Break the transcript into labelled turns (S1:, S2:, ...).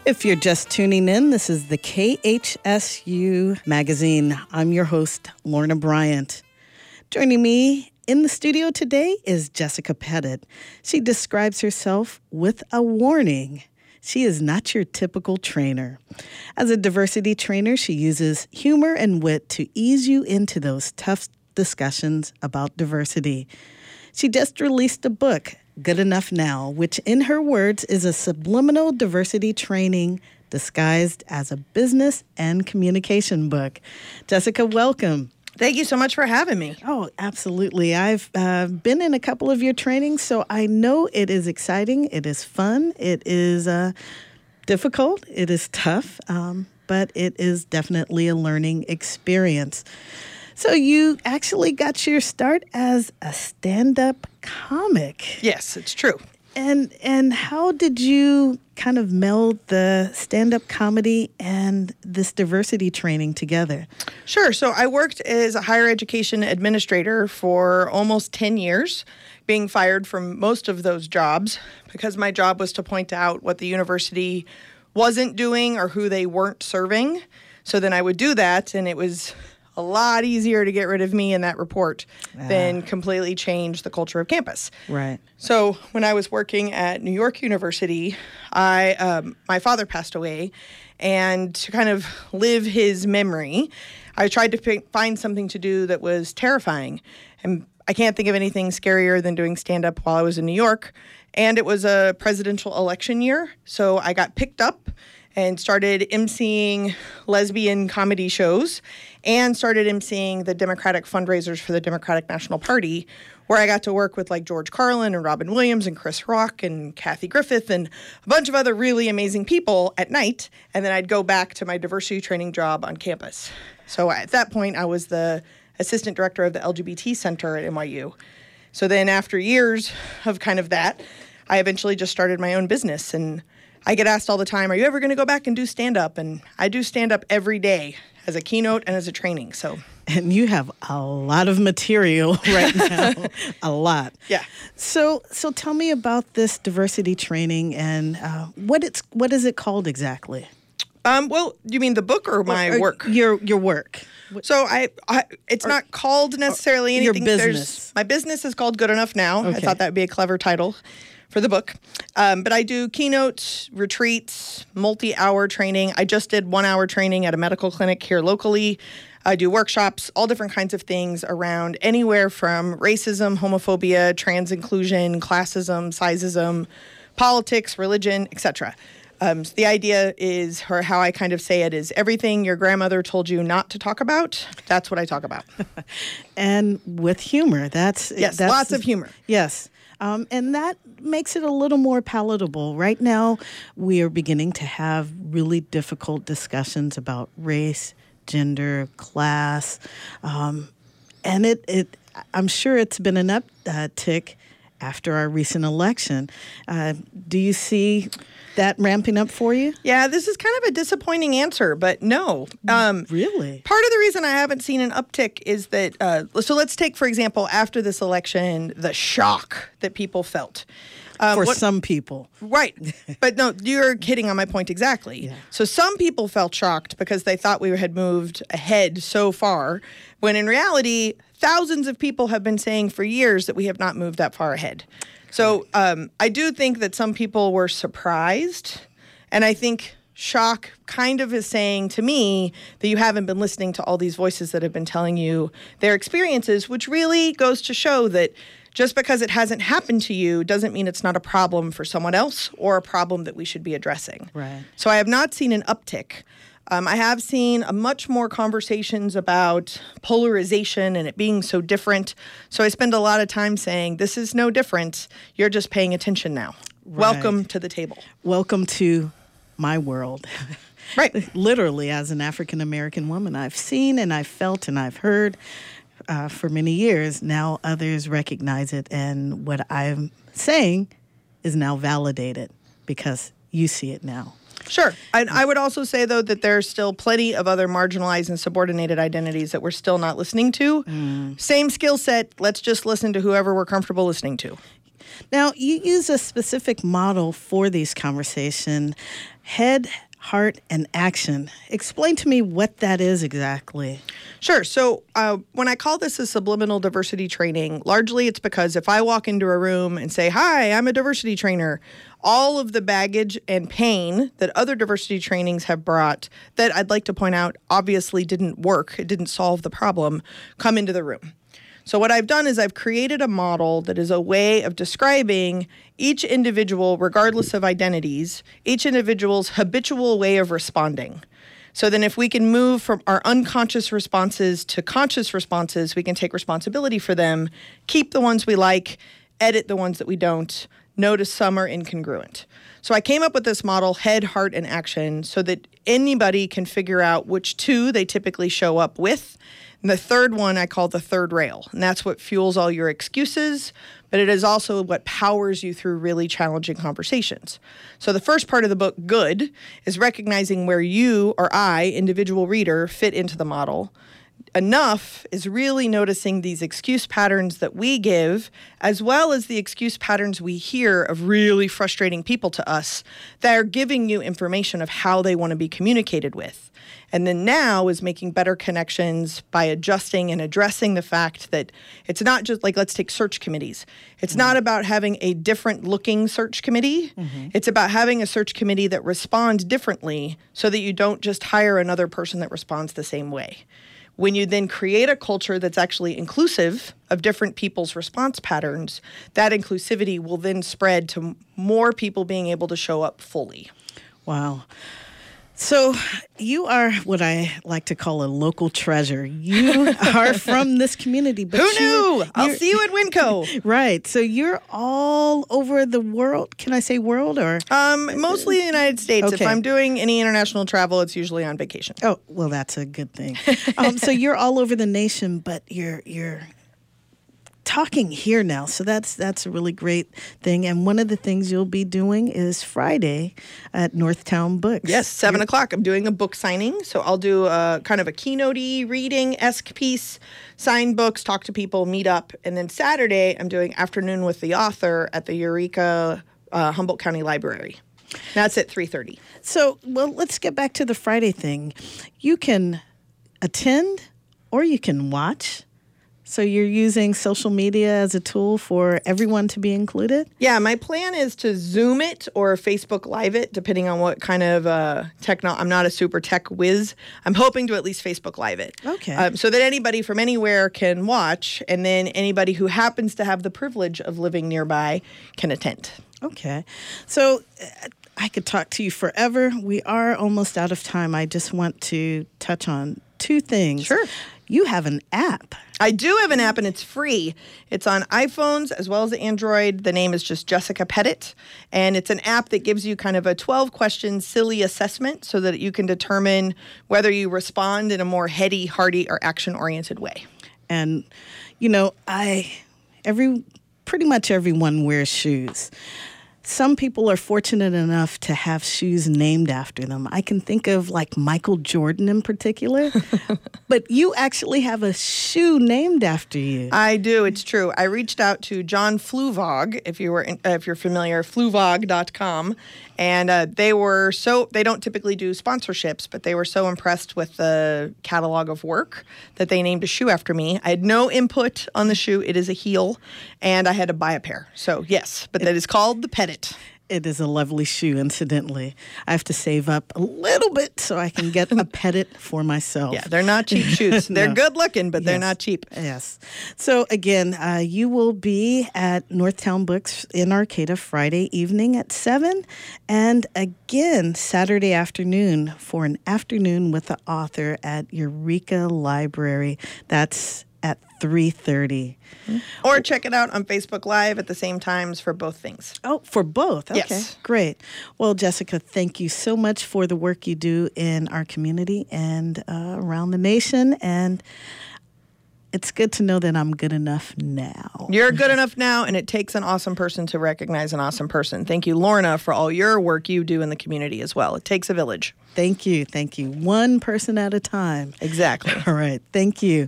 S1: If you're just tuning in, this is the KHSU magazine. I'm your host, Lorna Bryant. Joining me in the studio today is Jessica Pettit. She describes herself with a warning. She is not your typical trainer. As a diversity trainer, she uses humor and wit to ease you into those tough discussions about diversity. She just released a book, Good Enough Now, which in her words is a subliminal diversity training disguised as a business and communication book. Jessica, welcome.
S2: Thank you so much for having me.
S1: Oh, absolutely. I've been in a couple of your trainings, so I know it is exciting, it is fun, it is difficult, it is tough, but it is definitely a learning experience. So you actually got your start as a stand-up comic.
S2: Yes, it's true.
S1: And how did you kind of meld the stand-up comedy and this diversity training together?
S2: Sure. So I worked as a higher education administrator for almost 10 years, being fired from most of those jobs because my job was to point out what the university wasn't doing or who they weren't serving. So then I would do that, and it was a lot easier to get rid of me in that report than completely change the culture of campus.
S1: Right.
S2: So when I was working at New York University, my father passed away, and to kind of live his memory, I tried to find something to do that was terrifying. And I can't think of anything scarier than doing stand-up while I was in New York. And it was a presidential election year, so I got picked up and started emceeing lesbian comedy shows and started emceeing the Democratic fundraisers for the Democratic National Party, where I got to work with like George Carlin and Robin Williams and Chris Rock and Kathy Griffith and a bunch of other really amazing people at night. And then I'd go back to my diversity training job on campus. So at that point, I was the assistant director of the LGBT Center at NYU. So then after years of kind of that, I eventually just started my own business. And I get asked all the time, are you ever going to go back and do stand-up? And I do stand-up every day as a keynote and as a training.
S1: And you have a lot of material right now, a lot.
S2: Yeah.
S1: So tell me about this diversity training and what is it called exactly?
S2: Well, you mean the book or my work?
S1: Your work.
S2: So it's not called necessarily anything.
S1: Your business.
S2: My business is called Good Enough Now.
S1: Okay.
S2: I thought that would be a clever title for the book. But I do keynotes, retreats, multi-hour training. I just did 1 hour training at a medical clinic here locally. I do workshops, all different kinds of things around anywhere from racism, homophobia, trans inclusion, classism, sizeism, politics, religion, etc. The idea is, or how I kind of say it, is everything your grandmother told you not to talk about, that's what I talk about.
S1: And with humor. That's
S2: lots of humor.
S1: Yes. And that makes it a little more palatable. Right now, we are beginning to have really difficult discussions about race, gender, class. And I'm sure it's been an uptick after our recent election. Do you see that ramping up for you?
S2: Yeah, this is kind of a disappointing answer, but no.
S1: Really?
S2: Part of the reason I haven't seen an uptick is that, so let's take, for example, after this election, the shock that people felt.
S1: For some people.
S2: Right. But no, you're hitting on my point exactly.
S1: Yeah.
S2: So some people felt shocked because they thought we had moved ahead so far, when in reality, thousands of people have been saying for years that we have not moved that far ahead. So I do think that some people were surprised, and I think shock kind of is saying to me that you haven't been listening to all these voices that have been telling you their experiences, which really goes to show that just because it hasn't happened to you doesn't mean it's not a problem for someone else or a problem that we should be addressing.
S1: Right.
S2: So I have not seen an uptick. I have seen much more conversations about polarization and it being so different. So I spend a lot of time saying, this is no different. You're just paying attention now.
S1: Right.
S2: Welcome to the table.
S1: Welcome to my world.
S2: Right.
S1: Literally, as an African-American woman, I've seen and I've felt and I've heard for many years. Now others recognize it, and what I'm saying is now validated because you see it now.
S2: Sure. I would also say, though, that there's still plenty of other marginalized and subordinated identities that we're still not listening to. Same skill set. Let's just listen to whoever we're comfortable listening to.
S1: Now, you use a specific model for these conversations: head, heart, and action. Explain to me what that is exactly.
S2: Sure. So when I call this a subliminal diversity training, largely it's because if I walk into a room and say, "Hi, I'm a diversity trainer," all of the baggage and pain that other diversity trainings have brought, that I'd like to point out obviously didn't work, it didn't solve the problem, come into the room. So what I've done is I've created a model that is a way of describing each individual, regardless of identities, each individual's habitual way of responding. So then if we can move from our unconscious responses to conscious responses, we can take responsibility for them, keep the ones we like, edit the ones that we don't, notice some are incongruent. So I came up with this model, head, heart, and action, so that anybody can figure out which two they typically show up with. And the third one I call the third rail, and that's what fuels all your excuses, but it is also what powers you through really challenging conversations. So the first part of the book, good, is recognizing where you or I, individual reader, fit into the model. Enough is really noticing these excuse patterns that we give, as well as the excuse patterns we hear of really frustrating people to us that are giving you information of how they want to be communicated with. And then now is making better connections by adjusting and addressing the fact that it's not just like, let's take search committees. It's not about having a different looking search committee. It's about having a search committee that responds differently so that you don't just hire another person that responds the same way. When you then create a culture that's actually inclusive of different people's response patterns, that inclusivity will then spread to more people being able to show up fully.
S1: Wow. So you are what I like to call a local treasure. You are from this community. But
S2: who knew? I'll see you at Winco.
S1: Right. So you're all over the world. Can I say world or?
S2: Mostly the United States.
S1: Okay.
S2: If I'm doing any international travel, it's usually on vacation.
S1: Oh, well, that's a good thing. So you're all over the nation, but you're talking here now. So that's a really great thing. And one of the things you'll be doing is Friday at Northtown Books.
S2: Yes, 7 o'clock. I'm doing a book signing. So I'll do a kind of a keynote-y reading-esque piece, sign books, talk to people, meet up. And then Saturday, I'm doing afternoon with the author at the Eureka Humboldt County Library. That's at 3:30.
S1: So, well, let's get back to the Friday thing. You can attend or you can watch. So you're using social media as a tool for everyone to be included?
S2: Yeah, my plan is to Zoom it or Facebook Live it, depending on what kind of I'm not a super tech whiz. I'm hoping to at least Facebook Live it.
S1: Okay.
S2: So that anybody from anywhere can watch, and then anybody who happens to have the privilege of living nearby can attend.
S1: Okay. So I could talk to you forever. We are almost out of time. I just want to touch on two things.
S2: Sure.
S1: You have an app.
S2: I do have an app, and it's free. It's on iPhones as well as Android. The name is just Jessica Pettit, and it's an app that gives you kind of a 12-question silly assessment so that you can determine whether you respond in a more heady, hearty, or action-oriented way.
S1: And, you know, pretty much everyone wears shoes. Some people are fortunate enough to have shoes named after them. I can think of like Michael Jordan in particular, but you actually have a shoe named after you.
S2: I do. It's true. I reached out to John Fluvog, if you're familiar, fluvog.com, and they don't typically do sponsorships, but they were so impressed with the catalog of work that they named a shoe after me. I had no input on the shoe. It is a heel, and I had to buy a pair. So yes, but that is called the Pettit.
S1: It is a lovely shoe, incidentally. I have to save up a little bit so I can get a Pettit for myself.
S2: Yeah, they're not cheap shoes. They're
S1: No.
S2: good looking, but they're not cheap.
S1: Yes. So again, you will be at Northtown Books in Arcata Friday evening at 7, and again Saturday afternoon for an afternoon with the author at Eureka Library. That's at 3:30.
S2: Or check it out on Facebook Live at the same times for both things.
S1: Oh, for both. Okay,
S2: Yes.
S1: Great. Well, Jessica, thank you so much for the work you do in our community and around the nation. And it's good to know that I'm good enough now.
S2: You're good enough now, and it takes an awesome person to recognize an awesome person. Thank you, Lorna, for all your work you do in the community as well. It takes a village.
S1: Thank you. Thank you. One person at a time.
S2: Exactly.
S1: All right. Thank you.